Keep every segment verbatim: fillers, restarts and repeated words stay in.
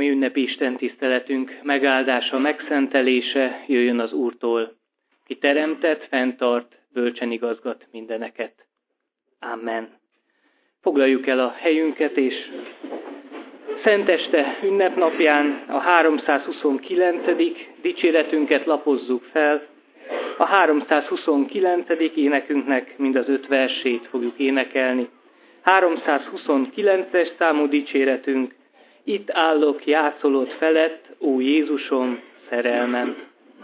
mi ünnepi Isten tiszteletünk megáldása, megszentelése jöjjön az Úrtól, ki teremtett, fenntart, bölcsen igazgat mindeneket. Amen. Foglaljuk el a helyünket, és Szenteste ünnepnapján a háromszázhuszonkilencedik dicséretünket lapozzuk fel. A háromszázhuszonkilencedik énekünknek mind az öt versét fogjuk énekelni. háromszázhuszonkilences számú dicséretünk: Itt állok jászolod felett, ó Jézusom, szerelmem.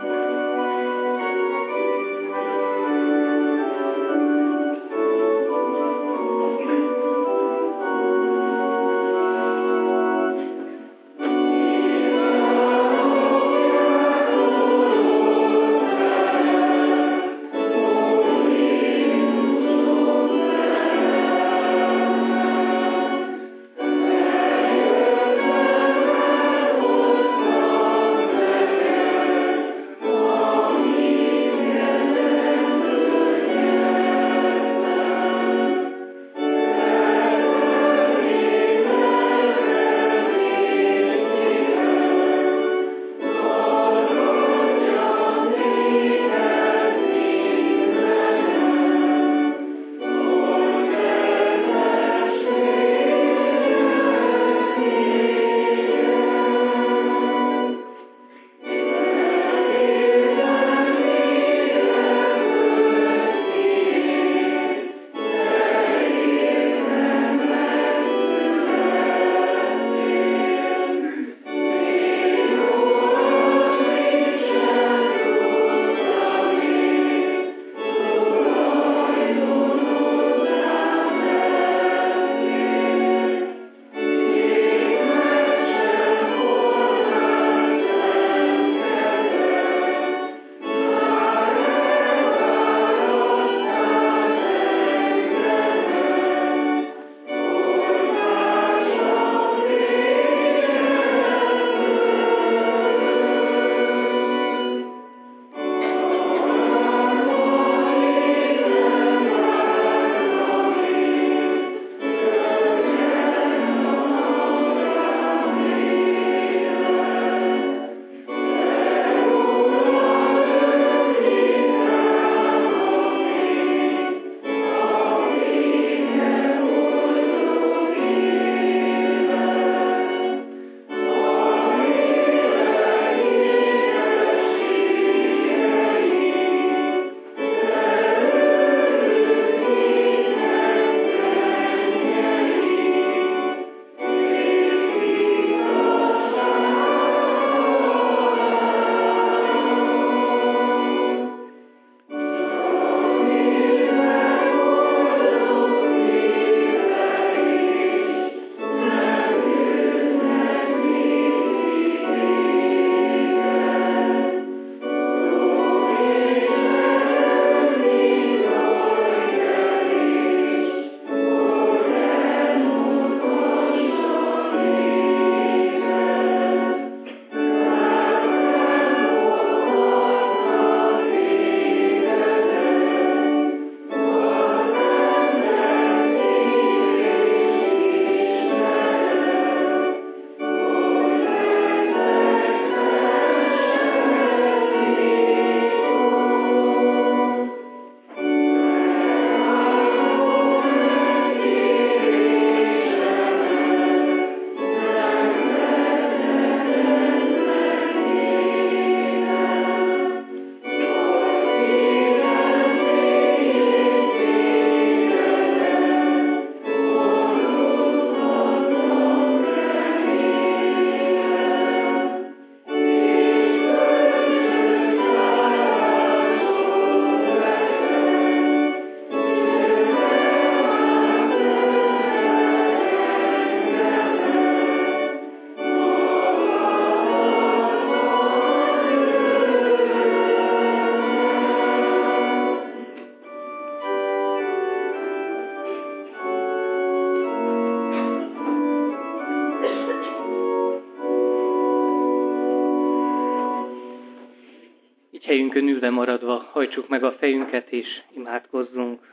Helyünkön ülve maradva hajtsuk meg a fejünket és imádkozzunk.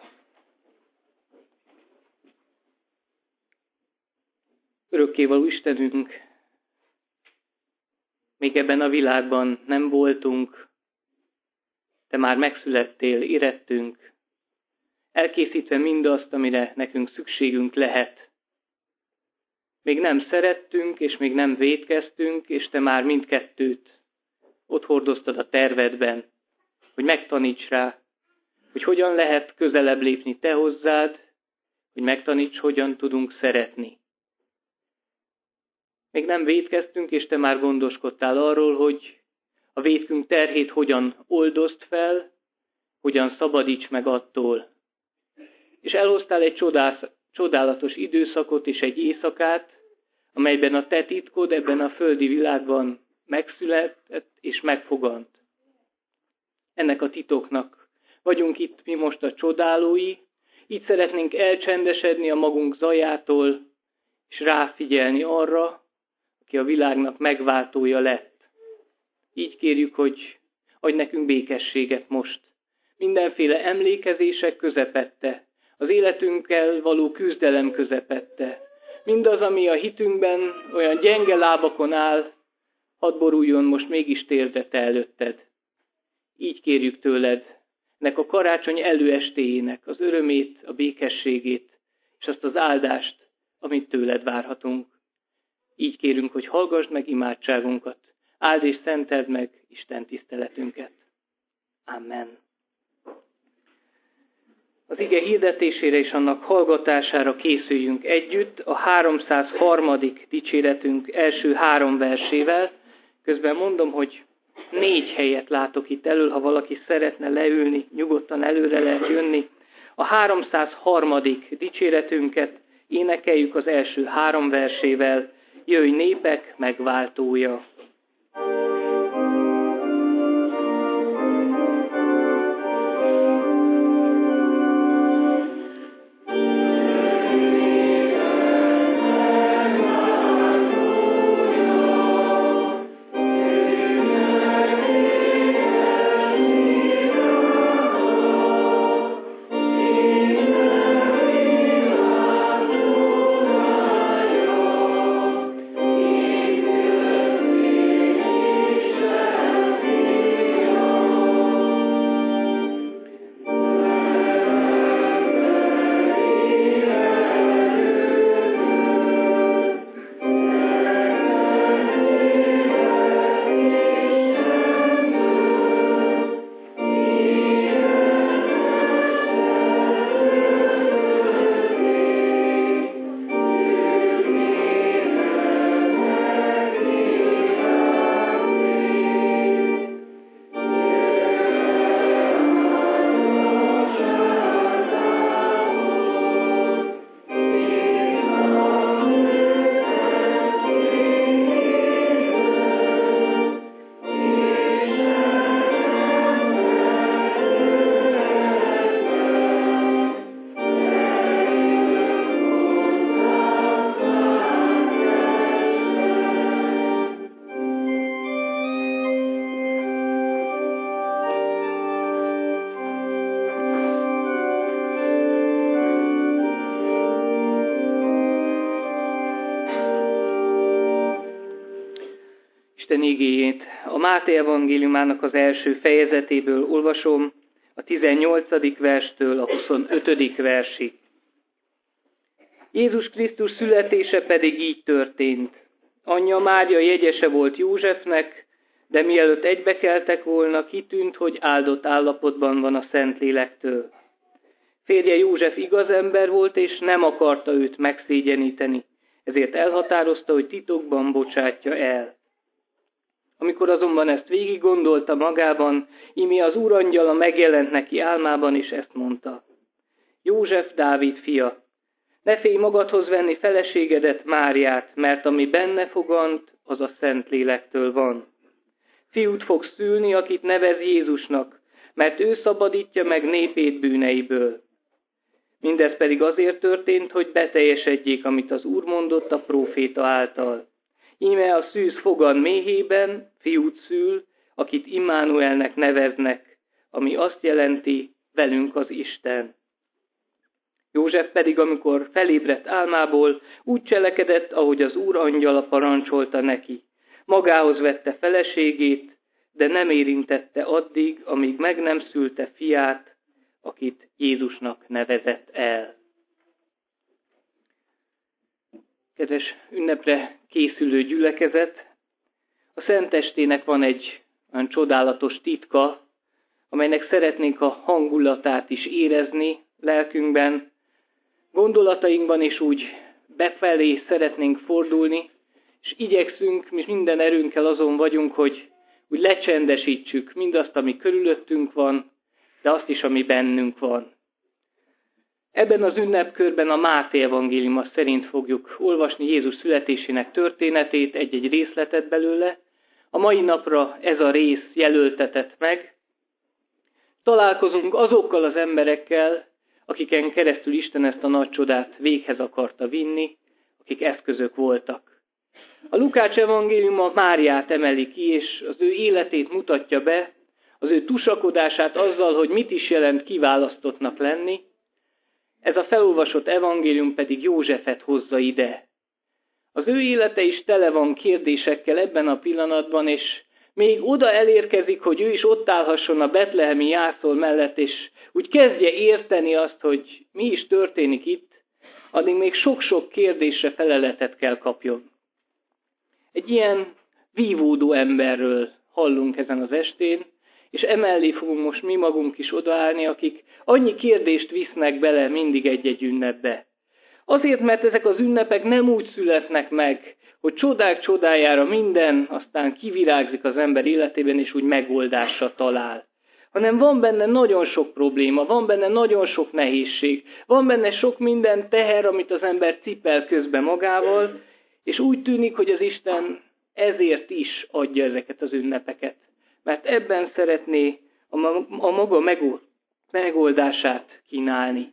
Örökkévaló Istenünk, még ebben a világban nem voltunk, Te már megszülettél, érettünk, elkészítve mindazt, amire nekünk szükségünk lehet. Még nem szerettünk, és még nem vétkeztünk, és Te már mindkettőt ott hordoztad a tervedben, hogy megtaníts rá, hogy hogyan lehet közelebb lépni Te hozzád, hogy megtaníts, hogyan tudunk szeretni. Még nem vétkeztünk, és Te már gondoskodtál arról, hogy a vétkünk terhét hogyan oldozd fel, hogyan szabadíts meg attól. És elhoztál egy csodás, csodálatos időszakot és egy éjszakát, amelyben a Te titkod ebben a földi világban megszületett és megfogant. Ennek a titoknak vagyunk itt mi most a csodálói, így szeretnénk elcsendesedni a magunk zajától, és ráfigyelni arra, aki a világnak megváltója lett. Így kérjük, hogy adj nekünk békességet most. Mindenféle emlékezések közepette, az életünkkel való küzdelem közepette. Mindaz, ami a hitünkben olyan gyenge lábakon áll, hadd boruljon most mégis térdre Te előtted. Így kérjük tőled, nek a karácsony előestéjének az örömét, a békességét, és azt az áldást, amit tőled várhatunk. Így kérünk, hogy hallgassd meg imádságunkat, áld és szenteld meg Isten tiszteletünket. Amen. Az ige hirdetésére és annak hallgatására készüljünk együtt a háromszázharmadik dicséretünk első három versével. Közben mondom, hogy négy helyet látok itt elől, ha valaki szeretne leülni, nyugodtan előre lehet jönni. A háromszázharmadik dicséretünket énekeljük az első három versével, jöjj népek megváltója. Isten igéjét a Máté evangéliumának az első fejezetéből olvasom, a tizennyolcadik verstől a huszonötödik versig. Jézus Krisztus születése pedig így történt. Anyja Mária jegyese volt Józsefnek, de mielőtt egybekeltek volna, kitűnt, hogy áldott állapotban van a Szentlélektől. Férje József igaz ember volt, és nem akarta őt megszégyeníteni, ezért elhatározta, hogy titokban bocsátja el. Amikor azonban ezt végig gondolta magában, íme az úrangyala megjelent neki álmában, és ezt mondta. József, Dávid fia, ne félj magadhoz venni feleségedet, Máriát, mert ami benne fogant, az a Szentlélektől van. Fiút fogsz szülni, akit nevez Jézusnak, mert ő szabadítja meg népét bűneiből. Mindez pedig azért történt, hogy beteljesedjék, amit az Úr mondott a próféta által. Íme a szűz fogan méhében fiút szül, akit Immanuelnek neveznek, ami azt jelenti, velünk az Isten. József pedig, amikor felébredt álmából, úgy cselekedett, ahogy az Úr angyala parancsolta neki. magához vette feleségét, de nem érintette addig, amíg meg nem szülte fiát, akit Jézusnak nevezett el. Kedves ünnepre készülő gyülekezet, a Szentestének van egy olyan csodálatos titka, amelynek szeretnénk a hangulatát is érezni lelkünkben, gondolatainkban is úgy befelé szeretnénk fordulni, és igyekszünk, mi minden erőnkkel azon vagyunk, hogy úgy lecsendesítsük mindazt, ami körülöttünk van, de azt is, ami bennünk van. Ebben az ünnepkörben a Máté evangéliuma szerint fogjuk olvasni Jézus születésének történetét, egy-egy részletet belőle. A mai napra ez a rész jelöltetett meg. Találkozunk azokkal az emberekkel, akiken keresztül Isten ezt a nagy csodát véghez akarta vinni, akik eszközök voltak. A Lukács evangéliuma Máriát emeli ki, és az ő életét mutatja be, az ő tusakodását azzal, hogy mit is jelent kiválasztottnak lenni. Ez a felolvasott evangélium pedig Józsefet hozza ide. Az ő élete is tele van kérdésekkel ebben a pillanatban, és még oda elérkezik, hogy ő is ott állhasson a betlehemi jászol mellett, és úgy kezdje érteni azt, hogy mi is történik itt, addig még sok-sok kérdésre feleletet kell kapjon. Egy ilyen vívódó emberről hallunk ezen az estén, és emellé fogunk most mi magunk is odaállni, akik annyi kérdést visznek bele mindig egy-egy ünnepbe. Azért, mert ezek az ünnepek nem úgy születnek meg, hogy csodák csodájára minden aztán kivirágzik az ember életében, és úgy megoldásra talál. Hanem van benne nagyon sok probléma, van benne nagyon sok nehézség, van benne sok minden teher, amit az ember cipel közbe magával, és úgy tűnik, hogy az Isten ezért is adja ezeket az ünnepeket. Mert ebben szeretné a maga megoldását kínálni.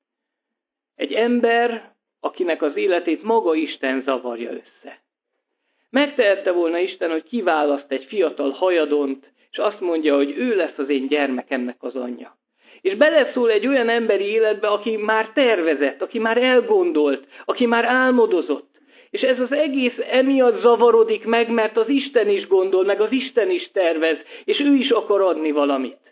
Egy ember, akinek az életét maga Isten zavarja össze. Megtehette volna Isten, hogy kiválaszt egy fiatal hajadont, és azt mondja, hogy ő lesz az én gyermekemnek az anyja. És beleszól egy olyan emberi életbe, aki már tervezett, aki már elgondolt, aki már álmodozott. És ez az egész emiatt zavarodik meg, mert az Isten is gondol, meg az Isten is tervez, és ő is akar adni valamit.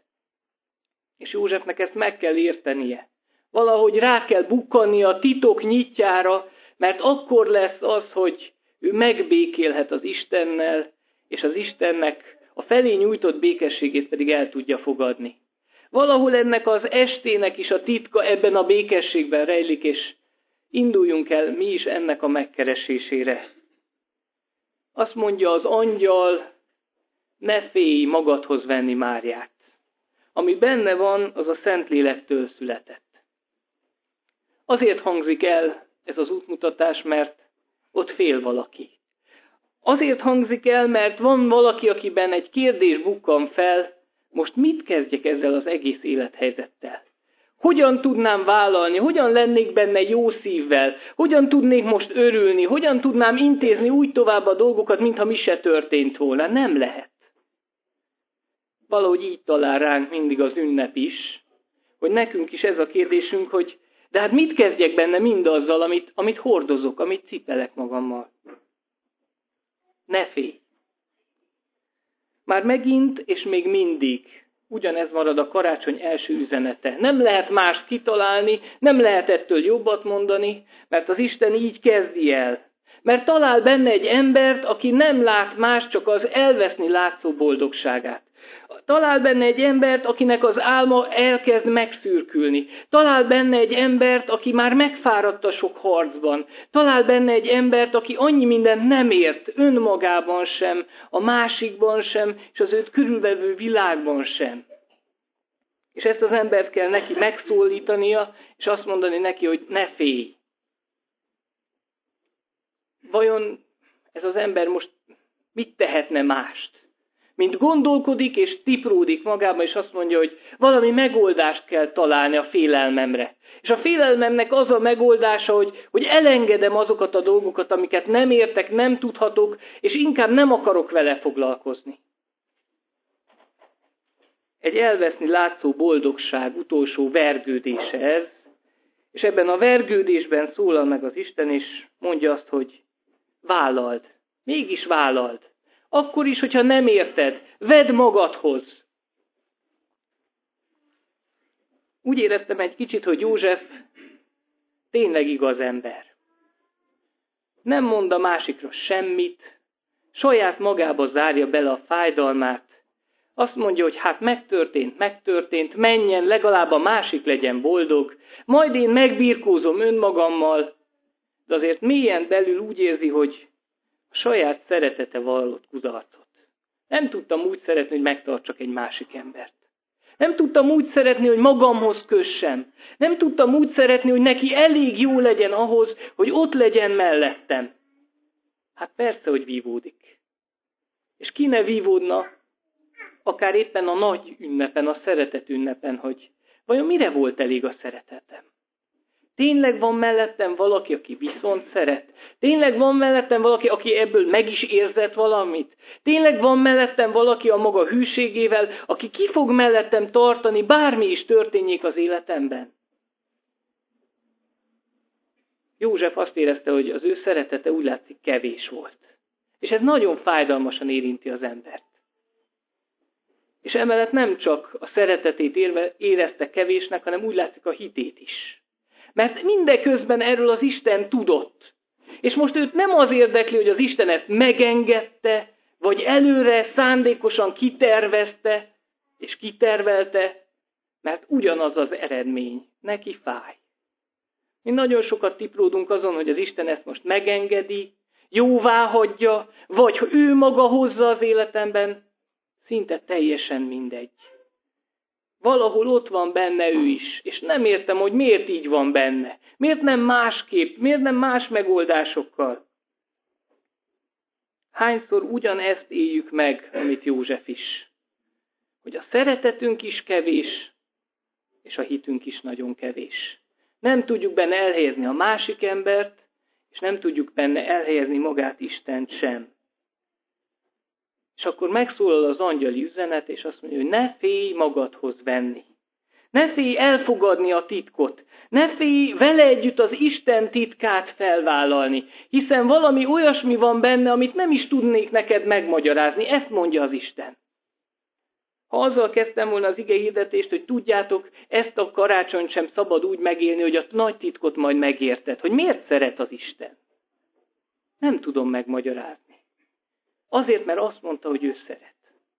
És Józsefnek ezt meg kell értenie. Valahogy rá kell bukkanni a titok nyitjára, mert akkor lesz az, hogy ő megbékélhet az Istennel, és az Istennek a felé nyújtott békességét pedig el tudja fogadni. Valahol ennek az estének is a titka ebben a békességben rejlik, és induljunk el mi is ennek a megkeresésére. Azt mondja az angyal, ne félj magadhoz venni Máriát. Ami benne van, az a Szentlélektől született. Azért hangzik el ez az útmutatás, mert ott fél valaki. Azért hangzik el, mert van valaki, akiben egy kérdés bukkan fel, most mit kezdjek ezzel az egész élethelyzettel? Hogyan tudnám vállalni, hogyan lennék benne jó szívvel, hogyan tudnék most örülni, hogyan tudnám intézni úgy tovább a dolgokat, mintha mi se történt volna. Nem lehet. Valahogy így talál ránk mindig az ünnep is, hogy nekünk is ez a kérdésünk, hogy de hát mit kezdjek benne mindazzal, amit, amit hordozok, amit cipelek magammal. Ne félj! Már megint és még mindig ugyanez marad a karácsony első üzenete. Nem lehet mást kitalálni, nem lehet ettől jobbat mondani, mert az Isten így kezdi el. Mert talál benne egy embert, aki nem lát más, csak az elveszni látszó boldogságát. Talál benne egy embert, akinek az álma elkezd megszürkülni. Talál benne egy embert, aki már megfáradt a sok harcban. Talál benne egy embert, aki annyi mindent nem ért önmagában sem, a másikban sem, és az őt körülvevő világban sem. És ezt az embert kell neki megszólítania, és azt mondani neki, hogy ne félj. Vajon ez az ember most mit tehetne mást? Mint gondolkodik és tipródik magában, és azt mondja, hogy valami megoldást kell találni a félelmemre. És a félelmemnek az a megoldása, hogy, hogy elengedem azokat a dolgokat, amiket nem értek, nem tudhatok, és inkább nem akarok vele foglalkozni. Egy elveszni látszó boldogság utolsó vergődése ez, és ebben a vergődésben szólal meg az Isten, és mondja azt, hogy vállald, mégis vállald. Akkor is, hogyha nem érted, vedd magadhoz. Úgy éreztem egy kicsit, hogy József tényleg igaz ember. Nem mond a másikra semmit, saját magába zárja bele a fájdalmát. Azt mondja, hogy hát megtörtént, megtörtént, menjen, legalább a másik legyen boldog, majd én megbirkózom önmagammal, de azért mélyen belül úgy érzi, hogy a saját szeretete vallott kudarcot. Nem tudtam úgy szeretni, hogy megtartsak egy másik embert. Nem tudtam úgy szeretni, hogy magamhoz kössem. Nem tudtam úgy szeretni, hogy neki elég jó legyen ahhoz, hogy ott legyen mellettem. Hát persze, hogy vívódik. És ki ne vívódna, akár éppen a nagy ünnepen, a szeretet ünnepen, hogy vajon mire volt elég a szeretetem? Tényleg van mellettem valaki, aki viszont szeret? Tényleg van mellettem valaki, aki ebből meg is érzett valamit? Tényleg van mellettem valaki a maga hűségével, aki ki fog mellettem tartani, bármi is történjék az életemben? József azt érezte, hogy az ő szeretete úgy látszik kevés volt. És ez nagyon fájdalmasan érinti az embert. És emellett nem csak a szeretetét érezte kevésnek, hanem úgy látszik a hitét is. Mert mindeközben erről az Isten tudott. És most őt nem az érdekli, hogy az Isten ezt megengedte, vagy előre szándékosan kitervezte, és kitervelte, mert ugyanaz az eredmény. Neki fáj. Mi nagyon sokat tiplódunk azon, hogy az Isten ezt most megengedi, jóvá hagyja, vagy ő maga hozza az életemben, szinte teljesen mindegy. Valahol ott van benne ő is, és nem értem, hogy miért így van benne. Miért nem másképp, miért nem más megoldásokkal? Hányszor ugyanezt éljük meg, amit József is. Hogy a szeretetünk is kevés, és a hitünk is nagyon kevés. Nem tudjuk benne elhelyezni a másik embert, és nem tudjuk benne elhelyezni magát Istent sem. És akkor megszólal az angyali üzenet, és azt mondja, hogy ne félj magadhoz venni. Ne félj elfogadni a titkot. Ne félj vele együtt az Isten titkát felvállalni, hiszen valami olyasmi van benne, amit nem is tudnék neked megmagyarázni. Ezt mondja az Isten. Ha azzal kezdtem volna az ige hirdetést, hogy tudjátok, ezt a karácsonyt sem szabad úgy megélni, hogy a nagy titkot majd megérted, hogy miért szeret az Isten. Nem tudom megmagyarázni. Azért, mert azt mondta, hogy ő szeret.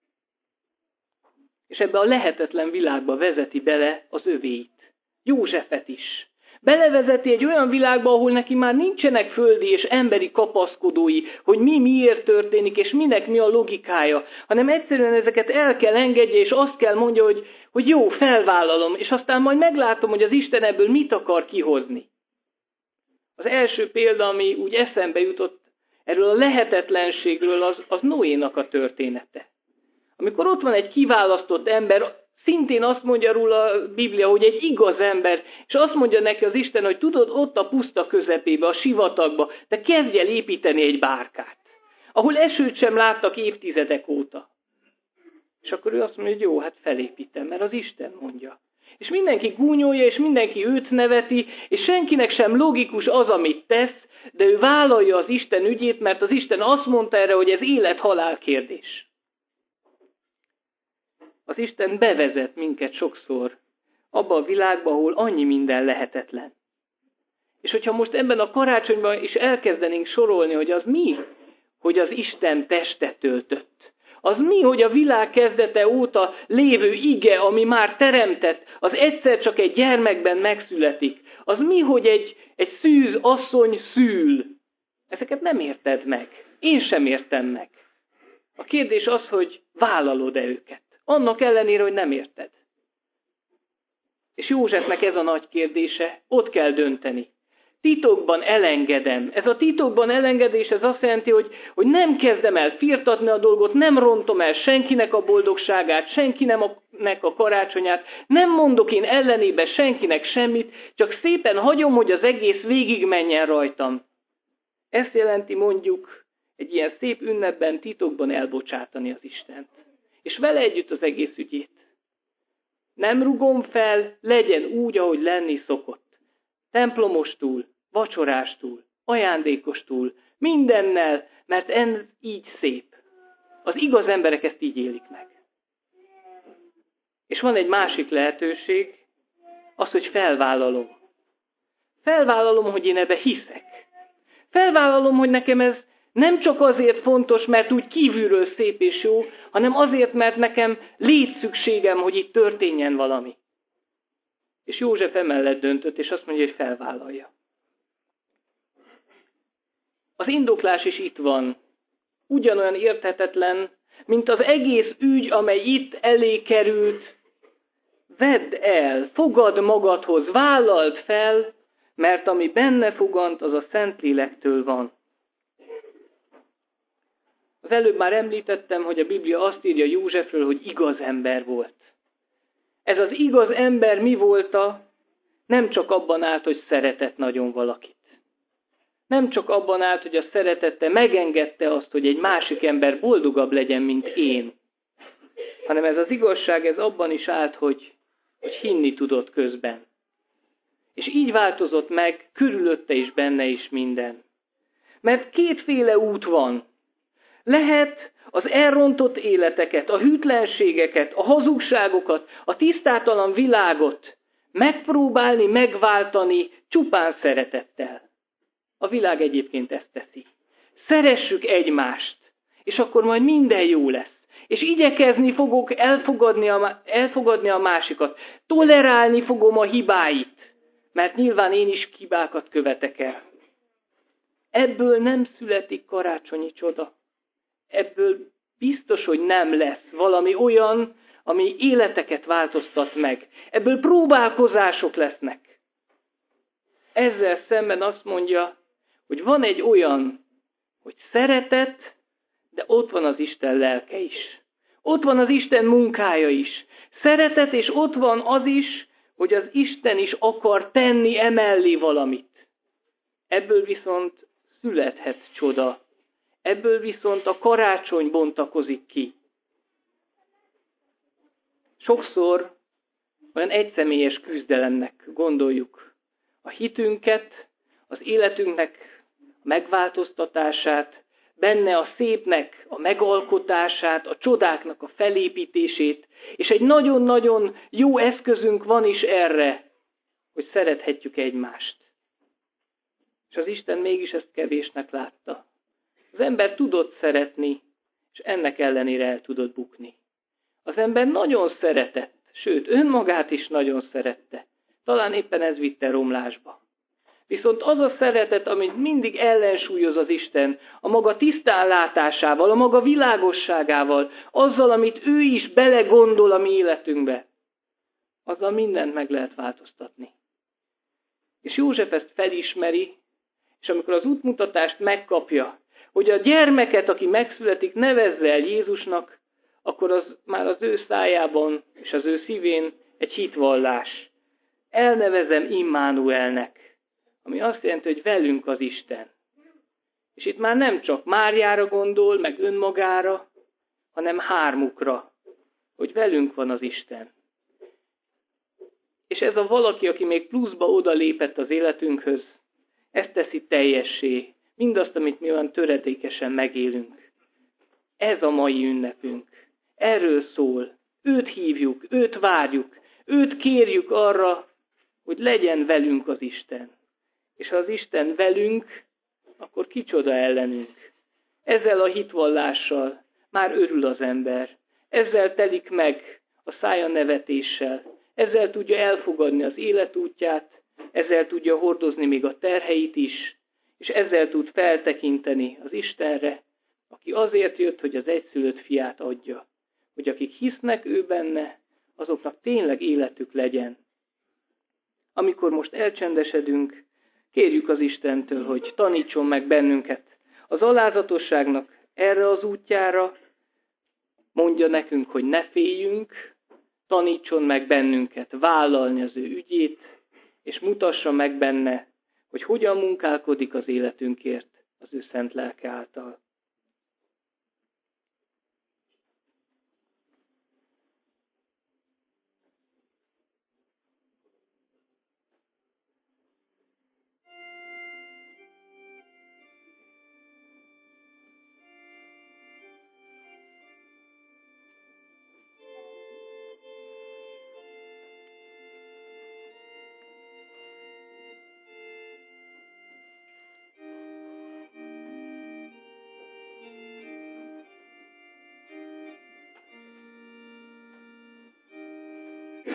És ebbe a lehetetlen világba vezeti bele az övéit. Józsefet is. Belevezeti egy olyan világba, ahol neki már nincsenek földi és emberi kapaszkodói, hogy mi miért történik, és minek mi a logikája, hanem egyszerűen ezeket el kell engedje, és azt kell mondja, hogy, hogy jó, felvállalom, és aztán majd meglátom, hogy az Isten ebből mit akar kihozni. Az első példa, ami úgy eszembe jutott, erről a lehetetlenségről az, az Noénak a története. Amikor ott van egy kiválasztott ember, szintén azt mondja róla a Biblia, hogy egy igaz ember, és azt mondja neki az Isten, hogy tudod, ott a puszta közepébe, a sivatagba, de kezdj el építeni egy bárkát, ahol esőt sem láttak évtizedek óta. És akkor ő azt mondja, hogy jó, hát felépítem, mert az Isten mondja. És mindenki gúnyolja, és mindenki őt neveti, és senkinek sem logikus az, amit tesz, de ő vállalja az Isten ügyét, mert az Isten azt mondta erre, hogy ez élet-halál kérdés. Az Isten bevezet minket sokszor abba a világba, ahol annyi minden lehetetlen. És hogyha most ebben a karácsonyban is elkezdenénk sorolni, hogy az mi, hogy az Isten testet töltött. Az mi, hogy a világ kezdete óta lévő ige, ami már teremtett, az egyszer csak egy gyermekben megszületik. Az mi, hogy egy, egy szűz asszony szül. Ezeket nem érted meg. Én sem értem meg. A kérdés az, hogy vállalod-e őket. Annak ellenére, hogy nem érted. És Józsefnek ez a nagy kérdése, ott kell dönteni. Titokban elengedem. Ez a titokban elengedés, ez azt jelenti, hogy, hogy nem kezdem el firtatni a dolgot, nem rontom el senkinek a boldogságát, senkinek a karácsonyát, nem mondok én ellenébe senkinek semmit, csak szépen hagyom, hogy az egész végig menjen rajtam. Ezt jelenti mondjuk egy ilyen szép ünnepben titokban elbocsátani az Istent. És vele együtt az egész ügyét. Nem rugom fel, legyen úgy, ahogy lenni szokott. Templomostól, vacsorástól, ajándékostól, mindennel, mert ez így szép. Az igaz emberek ezt így élik meg. És van egy másik lehetőség, az, hogy felvállalom. Felvállalom, hogy én ebbe hiszek. Felvállalom, hogy nekem ez nem csak azért fontos, mert úgy kívülről szép és jó, hanem azért, mert nekem létszükségem, hogy itt történjen valami. És József emellett döntött, és azt mondja, hogy felvállalja. Az indoklás is itt van. Ugyanolyan érthetetlen, mint az egész ügy, amely itt elé került. Vedd el, fogad magadhoz, vállald fel, mert ami benne fogant, az a Szentlélektől van. Az előbb már említettem, hogy a Biblia azt írja Józsefről, hogy igaz ember volt. Ez az igaz ember mi volta? Nem csak abban állt, hogy szeretett nagyon valakit. Nem csak abban állt, hogy a szeretete megengedte azt, hogy egy másik ember boldogabb legyen, mint én. Hanem ez az igazság, ez abban is állt, hogy, hogy hinni tudott közben. És így változott meg körülötte is, benne is minden. Mert kétféle út van. Lehet az elrontott életeket, a hűtlenségeket, a hazugságokat, a tisztátalan világot megpróbálni, megváltani csupán szeretettel. A világ egyébként ezt teszi. Szeressük egymást, és akkor majd minden jó lesz. És igyekezni fogok elfogadni a, elfogadni a másikat. Tolerálni fogom a hibáit, mert nyilván én is hibákat követek el. Ebből nem születik karácsonyi csoda. Ebből biztos, hogy nem lesz valami olyan, ami életeket változtat meg. Ebből próbálkozások lesznek. Ezzel szemben azt mondja, hogy van egy olyan, hogy szeretet, de ott van az Isten lelke is. Ott van az Isten munkája is. Szeretet, és ott van az is, hogy az Isten is akar tenni emellé valamit. Ebből viszont születhet csoda. Ebből viszont a karácsony bontakozik ki. Sokszor olyan egyszemélyes küzdelemnek gondoljuk a hitünket, az életünknek a megváltoztatását, benne a szépnek a megalkotását, a csodáknak a felépítését, és egy nagyon-nagyon jó eszközünk van is erre, hogy szerethetjük egymást. És az Isten mégis ezt kevésnek látta. Az ember tudott szeretni, és ennek ellenére el tudott bukni. Az ember nagyon szeretett, sőt, önmagát is nagyon szerette. Talán éppen ez vitte romlásba. Viszont az a szeretet, amit mindig ellensúlyoz az Isten, a maga tisztánlátásával, a maga világosságával, azzal, amit ő is belegondol a mi életünkbe, azzal mindent meg lehet változtatni. És József ezt felismeri, és amikor az útmutatást megkapja, hogy a gyermeket, aki megszületik, nevezze el Jézusnak, akkor az már az ő szájában és az ő szívén egy hitvallás. Elnevezem Immanuelnek, ami azt jelenti, hogy velünk az Isten. És itt már nem csak Máriára gondol, meg önmagára, hanem hármukra, hogy velünk van az Isten. És ez a valaki, aki még pluszba odalépett az életünkhöz, ezt teszi teljessé, mindazt, amit mi olyan töredékesen megélünk. Ez a mai ünnepünk. Erről szól. Őt hívjuk, őt várjuk, őt kérjük arra, hogy legyen velünk az Isten. És ha az Isten velünk, akkor kicsoda ellenünk. Ezzel a hitvallással már örül az ember. Ezzel telik meg a szája nevetéssel. Ezzel tudja elfogadni az életútját, ezzel tudja hordozni még a terheit is, és ezzel tud feltekinteni az Istenre, aki azért jött, hogy az egyszülött fiát adja. Hogy akik hisznek ő benne, azoknak tényleg életük legyen. Amikor most elcsendesedünk, kérjük az Istentől, hogy tanítson meg bennünket az alázatosságnak erre az útjára, mondja nekünk, hogy ne féljünk, tanítson meg bennünket vállalni az ő ügyét, és mutassa meg benne, hogy hogyan munkálkodik az életünkért az ő szent lelke által.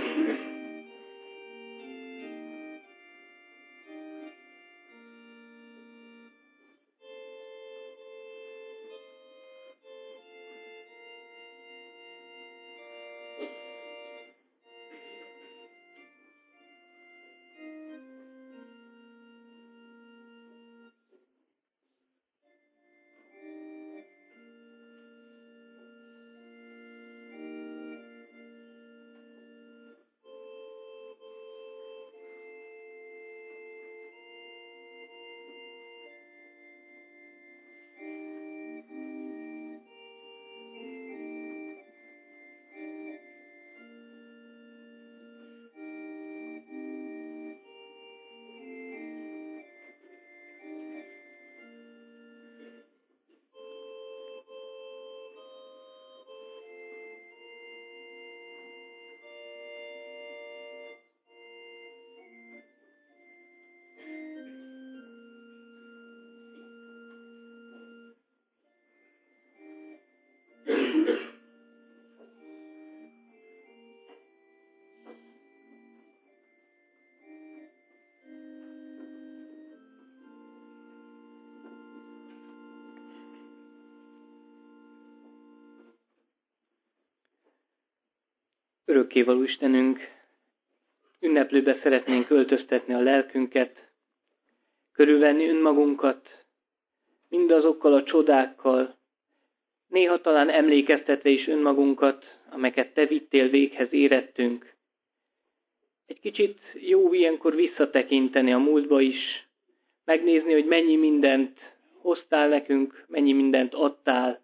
Örökkévaló Istenünk, ünneplőbe szeretnénk öltöztetni a lelkünket, körülvenni önmagunkat, mindazokkal a csodákkal, néha talán emlékeztetve is önmagunkat, amelyeket Te vittél véghez érettünk. Egy kicsit jó ilyenkor visszatekinteni a múltba is, megnézni, hogy mennyi mindent hoztál nekünk, mennyi mindent adtál,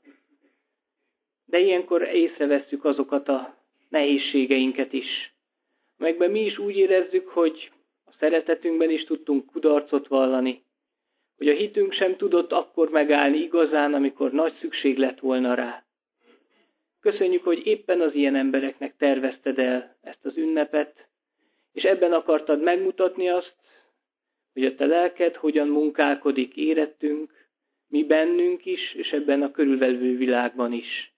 de ilyenkor észrevesszük azokat a nehézségeinket is, amelyekben mi is úgy érezzük, hogy a szeretetünkben is tudtunk kudarcot vallani, hogy a hitünk sem tudott akkor megállni igazán, amikor nagy szükség lett volna rá. Köszönjük, hogy éppen az ilyen embereknek tervezted el ezt az ünnepet, és ebben akartad megmutatni azt, hogy a Te lelked hogyan munkálkodik érettünk, mi bennünk is, és ebben a körülvevő világban is.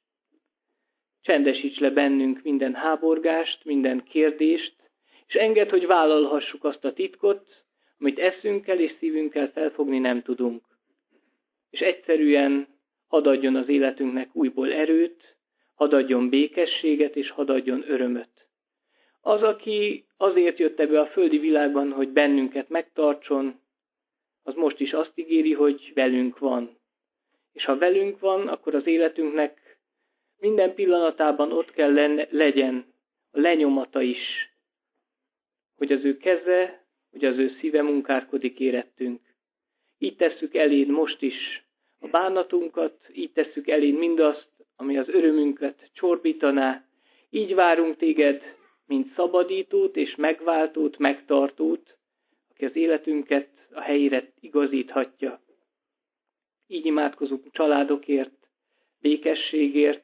Csendesíts le bennünk minden háborgást, minden kérdést, és engedd, hogy vállalhassuk azt a titkot, amit eszünkkel és szívünkkel felfogni nem tudunk. És egyszerűen hadd adjon az életünknek újból erőt, hadd adjon békességet, és hadd adjon örömöt. Az, aki azért jött ebbe a földi világban, hogy bennünket megtartson, az most is azt ígéri, hogy velünk van. És ha velünk van, akkor az életünknek minden pillanatában ott kell legyen a lenyomata is, hogy az ő keze, hogy az ő szíve munkálkodik érettünk. Így tesszük eléd most is a bánatunkat, így tesszük eléd mindazt, ami az örömünket csorbítaná. Így várunk téged, mint szabadítót és megváltót, megtartót, aki az életünket a helyére igazíthatja. Így imádkozunk családokért, békességért,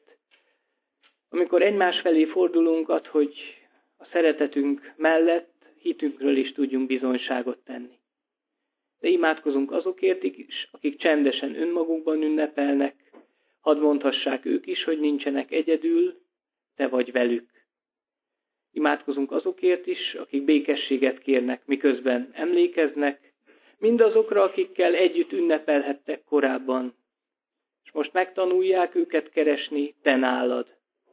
amikor egymás felé fordulunk, ad, hogy a szeretetünk mellett hitünkről is tudjunk bizonyságot tenni. De imádkozunk azokért is, akik csendesen önmagukban ünnepelnek, hadd mondhassák ők is, hogy nincsenek egyedül, Te vagy velük. Imádkozunk azokért is, akik békességet kérnek, miközben emlékeznek, mindazokra, akikkel együtt ünnepelhettek korábban, és most megtanulják őket keresni Te nálad.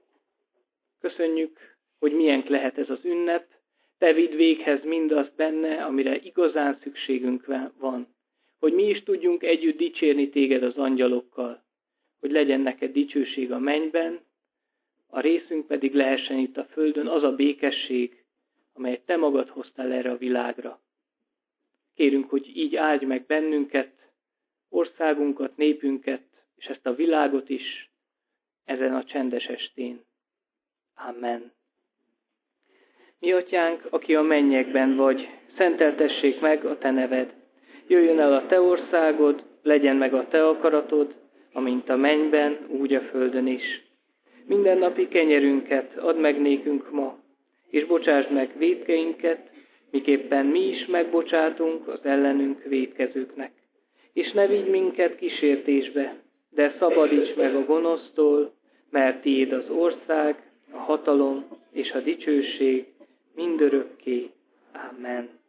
Köszönjük, hogy milyen lehet ez az ünnep, Te vidd véghez mindazt benne, amire igazán szükségünk van, hogy mi is tudjunk együtt dicsérni Téged az angyalokkal, hogy legyen neked dicsőség a mennyben, a részünk pedig lehessen itt a földön az a békesség, amelyet Te magad hoztál erre a világra. Kérünk, hogy így áldj meg bennünket, országunkat, népünket, és ezt a világot is ezen a csendes estén. Amen. Mi atyánk, aki a mennyekben vagy, szenteltessék meg a Te neved. Jöjjön el a Te országod, legyen meg a Te akaratod, amint a mennyben, úgy a földön is. Mindennapi kenyerünket add meg nékünk ma, és bocsásd meg vétkeinket, miképpen mi is megbocsátunk az ellenünk vétkezőknek. És ne vigy minket kísértésbe, de szabadíts meg a gonosztól, mert Tiéd az ország, a hatalom és a dicsőség mindörökké. Amen.